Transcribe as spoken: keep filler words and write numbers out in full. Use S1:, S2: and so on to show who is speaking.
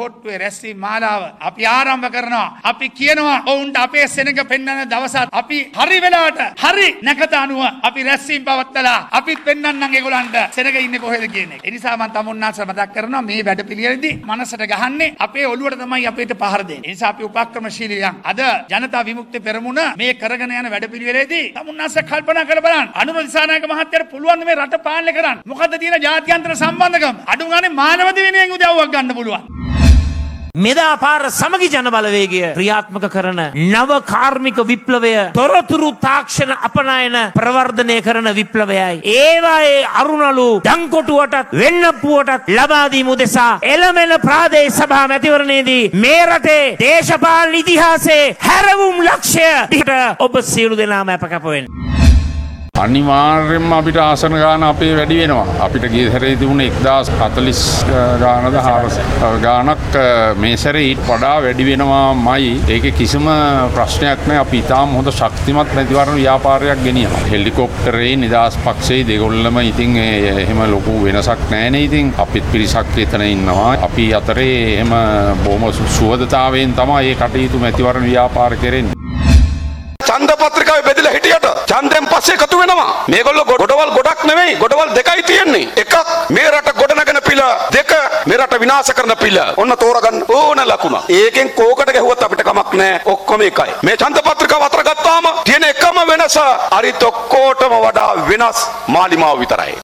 S1: ඕට්ටුවේ රැස්වීම මාලාව අපි ආරම්භ කරනවා. අපි කියනවා ඔවුන්ට අපේ සෙනඟ පෙන්වන දවසත් අපි හරි වෙලාවට හරි නැකත අනුව අපි රැස්වීම පවත්වලා අපිත් පෙන්වන්නම් ඒගොල්ලන්ට සෙනඟ ඉන්නේ කොහෙද කියන එක. ඒ නිසා මම තමුන්නාන්සලා මතක් කරනවා මේ වැඩපිළිවෙලදී මනසට ගහන්නේ අපේ ඔළුවට තමයි අපිට පහර දෙන්නේ. ඒ නිසා අපි උපක්‍රමශීලී යන් අද ජනතා විමුක්ති පෙරමුණ මේ කරගෙන යන වැඩපිළිවෙලේදී තමුන්නාන්සලා කල්පනා කරලා බලන්න. අනුර දිසානායක මහත්තයාට පුළුවන් මේ රට පාලනය කරන්න. මොකද්ද තියෙන ජාත්‍යන්තර සම්බන්ධකම්? අඩු ගානේ මානව දිවිනයෙන් උදව්වක් ගන්න පුළුවන්.
S2: මෙදා පාර සමගි ජන බලවේගය ක්‍රියාත්මක කරන නව කාර්මික විප්ලවය තොරතුරු තාක්ෂණ අපනයන ප්‍රවර්ධනය කරන විප්ලවයයි. ඒවායේ අරුණලු දංකොටුවටත් වෙන්නප්පුවටත් ලබා දීම උදෙසා එළමෙන ප්‍රාදේශ සභා මැතිවරණයේදී මේ රටේ දේශපාලන ඉතිහාසයේ හැරවුම් ලක්ෂ්‍ය ඔබ සියලු දෙනාම අපකප වෙන්න.
S3: අනිවාර්යෙන්ම අපිට ආසන ගාන අපේ වැඩි වෙනවා. අපිට ගිය සැරේ තිබුණේ එක්දාස් හතළිස් ගානද හාරසිය ගානක් මේ සැරේ ඊට වඩා වැඩි වෙනවාමයි. ඒකේ කිසිම ප්‍රශ්නයක් නැහැ. අපි ඊටාම හොඳ ශක්තිමත් මැතිවරණ ව්‍යාපාරයක් ගෙනියනවා. හෙලිකොප්ටරේ නිදහස් පක්ෂයේ දෙගොල්ලම ඉතින් එහෙම ලොකු වෙනසක් නැහැ නේ. ඉතින් අපිත් පිරිසක් එතන ඉන්නවා. අපි අතරේ එහෙම බොහොම සුවදතාවයෙන් තමයි මේ කටයුතු මැතිවරණ ව්‍යාපාර කෙරෙන්නේ.
S4: ඡන්ද පත්‍රිකාවේ බෙදලා හිටියට ඡන්දෙන් පස්සේ එකතු වෙනවා. මේගොල්ලෝ ගොඩවල් ගොඩක් නෙවෙයි ගොඩවල් දෙකයි තියෙන්නේ. එකක් මේ රට ගොඩනගෙන පිළ, දෙක මේ රට විනාශ කරන පිළ. ඔන්න තෝරගන්න ඕන ලකුණ. ඒකෙන් කෝකට ගැහුවත් අපිට කමක් නැහැ. ඔක්කොම එකයි. මේ ඡන්ද පත්‍රිකාව අතර ගත්තාම තියෙන එකම වෙනස අරිත් ඔක්කොටම වඩා වෙනස් මාලිමාව විතරයි.